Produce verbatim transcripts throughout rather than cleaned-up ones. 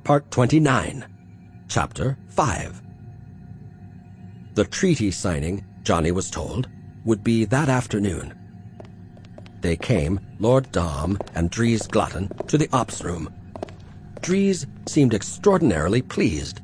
Part twenty-nine, Chapter five. The treaty signing, Johnny was told, would be that afternoon. They came, Lord Dom and Dries Glutton, to the ops room. Dries seemed extraordinarily pleased.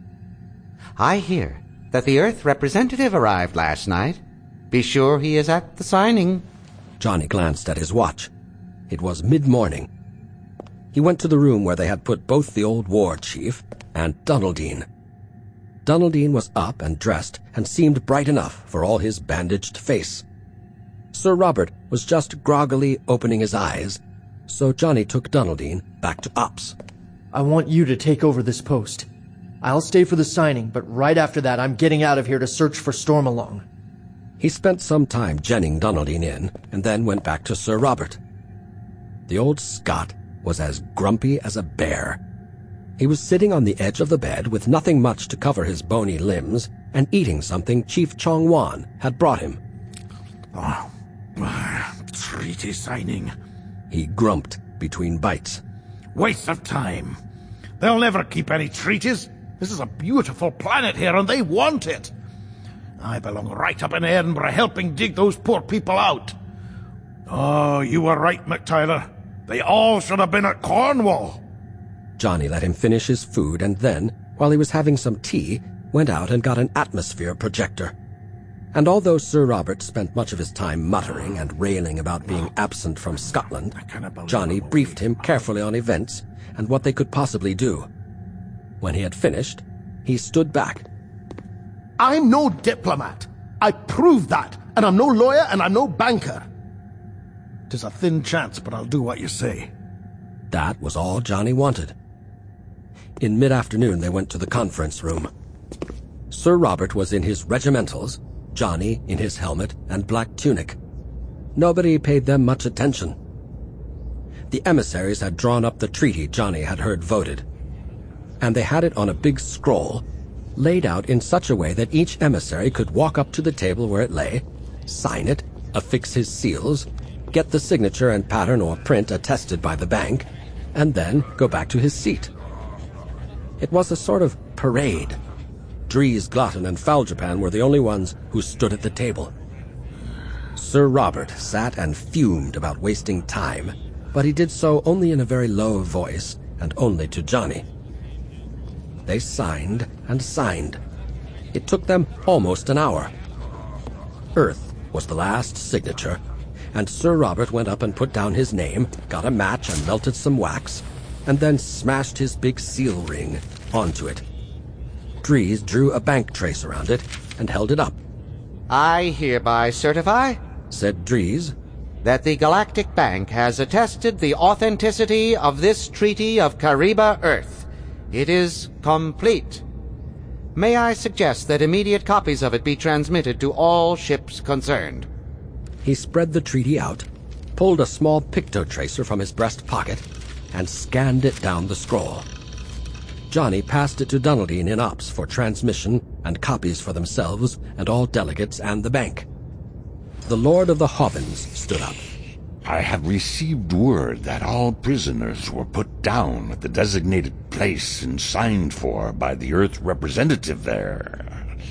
I hear that the Earth representative arrived last night. Be sure he is at the signing. Johnny glanced at his watch. It was mid-morning. He went to the room where they had put both the old war chief and Donaldine. Donaldine was up and dressed and seemed bright enough for all his bandaged face. Sir Robert was just groggily opening his eyes, so Johnny took Donaldine back to ops. I want you to take over this post. I'll stay for the signing, but right after that I'm getting out of here to search for Stormalong. He spent some time genning Donaldine in, and then went back to Sir Robert. The old Scot was as grumpy as a bear. He was sitting on the edge of the bed with nothing much to cover his bony limbs and eating something Chief Chong Wan had brought him. Oh, uh, treaty signing, he grumped between bites. Waste of time. They'll never keep any treaties. This is a beautiful planet here, and they want it. I belong right up in Edinburgh helping dig those poor people out. Oh, you were right, McTyler. They all should have been at Cornwall. Johnny let him finish his food and then, while he was having some tea, went out and got an atmosphere projector. And although Sir Robert spent much of his time muttering and railing about being absent from Scotland, Johnny briefed him carefully on events and what they could possibly do. When he had finished, he stood back. I'm no diplomat. I proved that, and I'm no lawyer and I'm no banker. 'Tis a thin chance, but I'll do what you say. That was all Johnny wanted. In mid-afternoon they went to the conference room. Sir Robert was in his regimentals, Johnny in his helmet and black tunic. Nobody paid them much attention. The emissaries had drawn up the treaty Johnny had heard voted, and they had it on a big scroll, laid out in such a way that each emissary could walk up to the table where it lay, sign it, affix his seals, get the signature and pattern or print attested by the bank, and then go back to his seat. It was a sort of parade. Dries Glutton and Faljapan were the only ones who stood at the table. Sir Robert sat and fumed about wasting time, but he did so only in a very low voice and only to Johnny. They signed and signed. It took them almost an hour. Earth was the last signature, and Sir Robert went up and put down his name, got a match and melted some wax, and then smashed his big seal ring onto it. Dries drew a bank trace around it and held it up. I hereby certify, said Dries, that the Galactic Bank has attested the authenticity of this Treaty of Kariba Earth. It is complete. May I suggest that immediate copies of it be transmitted to all ships concerned? He spread the treaty out, pulled a small pictotracer from his breast pocket, and scanned it down the scroll. Johnny passed it to Donaldine in ops for transmission and copies for themselves and all delegates and the bank. The Lord of the Hovens stood up. I have received word that all prisoners were put down at the designated place and signed for by the Earth representative there.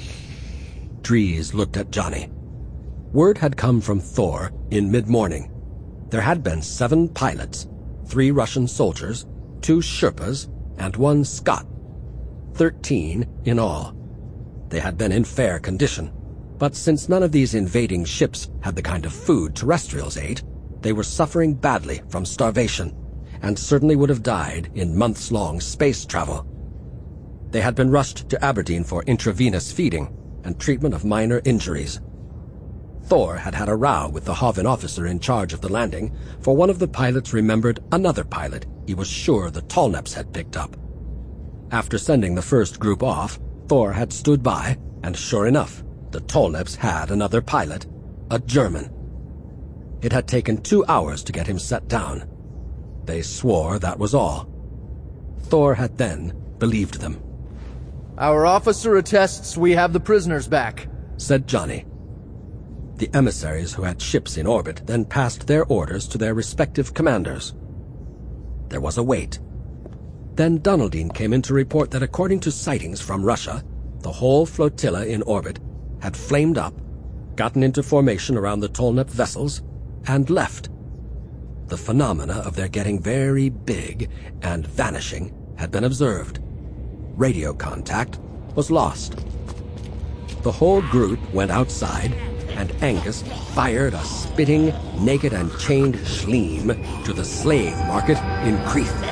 Dries looked at Johnny. Word had come from Thor in mid-morning. There had been seven pilots, three Russian soldiers, two Sherpas, and one Scot. Thirteen in all. They had been in fair condition, but since none of these invading ships had the kind of food terrestrials ate, they were suffering badly from starvation, and certainly would have died in months-long space travel. They had been rushed to Aberdeen for intravenous feeding and treatment of minor injuries. Thor had had a row with the Hoven officer in charge of the landing, for one of the pilots remembered another pilot he was sure the Tallneps had picked up. After sending the first group off, Thor had stood by, and sure enough, the Tallneps had another pilot, a German. It had taken two hours to get him set down. They swore that was all. Thor had then believed them. Our officer attests we have the prisoners back, said Johnny. The emissaries who had ships in orbit then passed their orders to their respective commanders. There was a wait. Then Dunaldine came in to report that according to sightings from Russia, the whole flotilla in orbit had flamed up, gotten into formation around the Tolnep vessels, and left. The phenomena of their getting very big and vanishing had been observed. Radio contact was lost. The whole group went outside, and Angus fired a spitting, naked and chained Schleim to the slave market in Creth.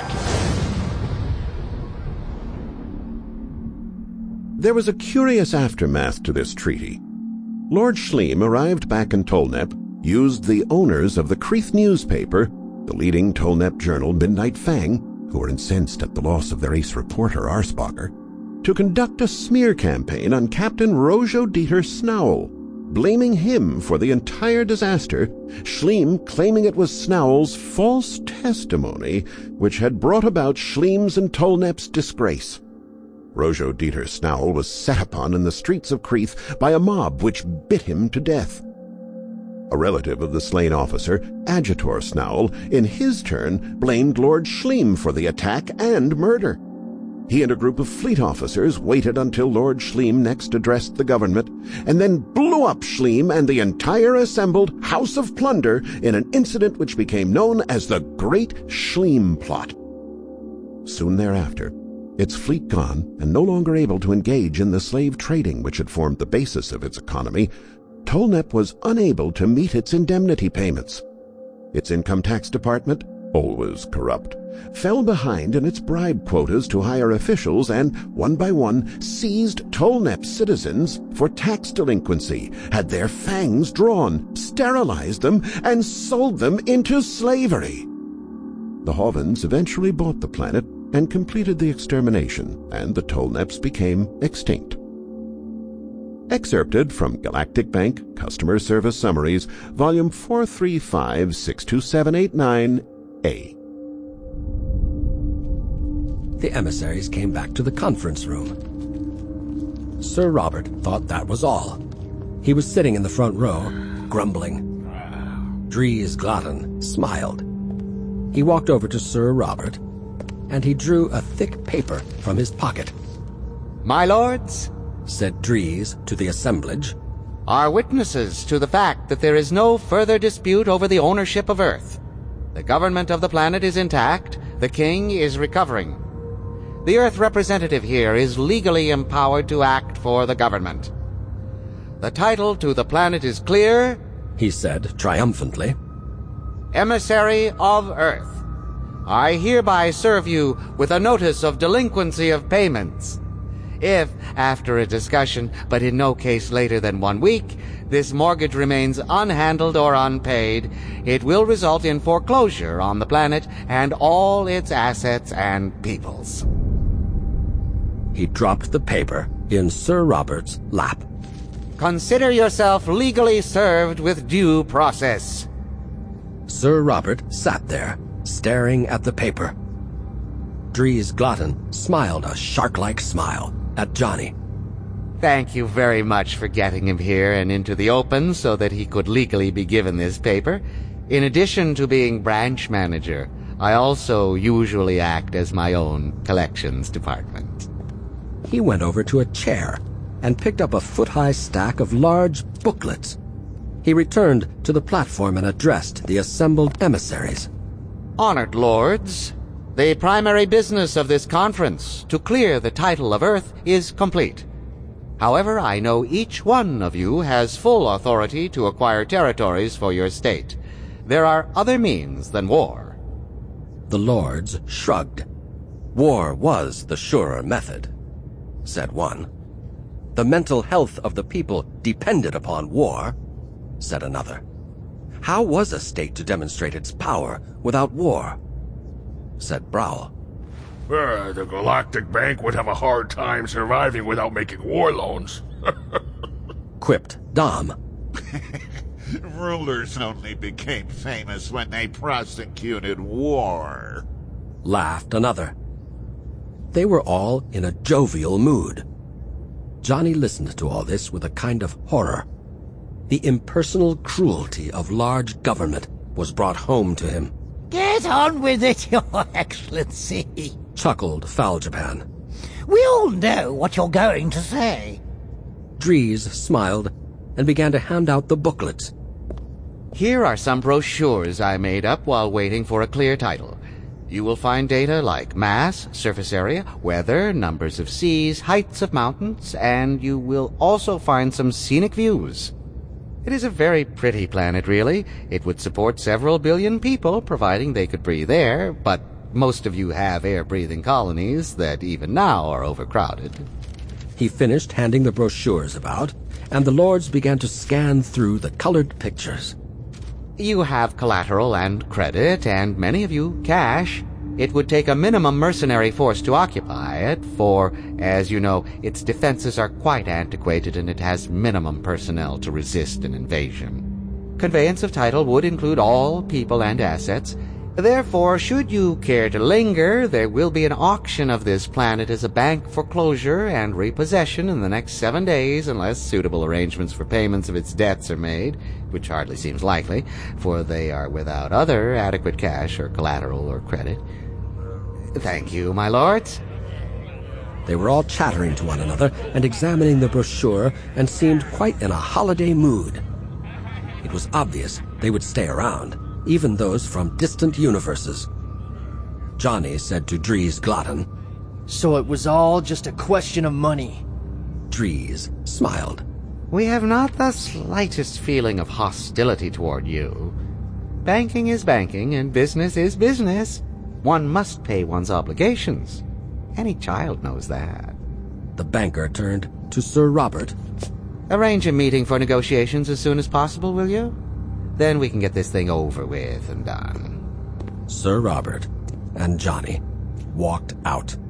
There was a curious aftermath to this treaty. Lord Schleim arrived back in Tolnep, used the owners of the Creth newspaper, the leading Tolnep journal Midnight Fang, who were incensed at the loss of their ace reporter Arspacher, to conduct a smear campaign on Captain Rojo Dieter Snowell, blaming him for the entire disaster, Schleim claiming it was Snowell's false testimony which had brought about Schleim's and Tolnep's disgrace. Rojo Dieter Snowell was set upon in the streets of Creth by a mob which bit him to death. A relative of the slain officer, Adjutor Snowell, in his turn blamed Lord Schleim for the attack and murder. He and a group of fleet officers waited until Lord Schleim next addressed the government, and then blew up Schleim and the entire assembled House of Plunder in an incident which became known as the Great Schleim Plot. Soon thereafter, its fleet gone and no longer able to engage in the slave trading which had formed the basis of its economy, Tolnep was unable to meet its indemnity payments. Its income tax department, always corrupt, fell behind in its bribe quotas to hire officials and, one by one, seized Tolnep citizens for tax delinquency, had their fangs drawn, sterilized them, and sold them into slavery. The Hovens eventually bought the planet and completed the extermination, and the Tolneps became extinct. Excerpted from Galactic Bank Customer Service Summaries, Volume four three five six two seven eight nine A. The emissaries came back to the conference room. Sir Robert thought that was all. He was sitting in the front row, grumbling. Dries Glatten smiled. He walked over to Sir Robert, and he drew a thick paper from his pocket. My lords, said Dries to the assemblage, are witnesses to the fact that there is no further dispute over the ownership of Earth. The government of the planet is intact. The king is recovering. The Earth representative here is legally empowered to act for the government. The title to the planet is clear, he said triumphantly. Emissary of Earth. I hereby serve you with a notice of delinquency of payments. If, after a discussion, but in no case later than one week, this mortgage remains unhandled or unpaid, it will result in foreclosure on the planet and all its assets and peoples. He dropped the paper in Sir Robert's lap. Consider yourself legally served with due process. Sir Robert sat there, staring at the paper. Dries Glatten smiled a shark-like smile at Johnny. Thank you very much for getting him here and into the open so that he could legally be given this paper. In addition to being branch manager, I also usually act as my own collections department. He went over to a chair and picked up a foot-high stack of large booklets. He returned to the platform and addressed the assembled emissaries. Honored lords, the primary business of this conference, to clear the title of Earth, is complete. However, I know each one of you has full authority to acquire territories for your state. There are other means than war. The lords shrugged. War was the surer method, said one. The mental health of the people depended upon war, said another. How was a state to demonstrate its power without war? Said Browl. Uh, the Galactic Bank would have a hard time surviving without making war loans. Quipped Dom. Rulers only became famous when they prosecuted war. Laughed another. They were all in a jovial mood. Johnny listened to all this with a kind of horror. The impersonal cruelty of large government was brought home to him. Get on with it, Your Excellency, chuckled Fouljapan. We all know what you're going to say. Dries smiled and began to hand out the booklets. Here are some brochures I made up while waiting for a clear title. You will find data like mass, surface area, weather, numbers of seas, heights of mountains, and you will also find some scenic views. It is a very pretty planet, really. It would support several billion people, providing they could breathe air, but most of you have air-breathing colonies that even now are overcrowded. He finished handing the brochures about, and the lords began to scan through the colored pictures. You have collateral and credit, and many of you cash. It would take a minimum mercenary force to occupy it, for, as you know, its defenses are quite antiquated and it has minimum personnel to resist an invasion. Conveyance of title would include all people and assets. Therefore, should you care to linger, there will be an auction of this planet as a bank foreclosure and repossession in the next seven days unless suitable arrangements for payments of its debts are made, which hardly seems likely, for they are without other adequate cash or collateral or credit. Thank you, my lords. They were all chattering to one another and examining the brochure and seemed quite in a holiday mood. It was obvious they would stay around, even those from distant universes. Johnny said to Dries Glotton, So it was all just a question of money. Dries smiled. We have not the slightest feeling of hostility toward you. Banking is banking, and business is business. One must pay one's obligations. Any child knows that. The banker turned to Sir Robert. Arrange a meeting for negotiations as soon as possible, will you? Then we can get this thing over with and done. Sir Robert and Johnny walked out.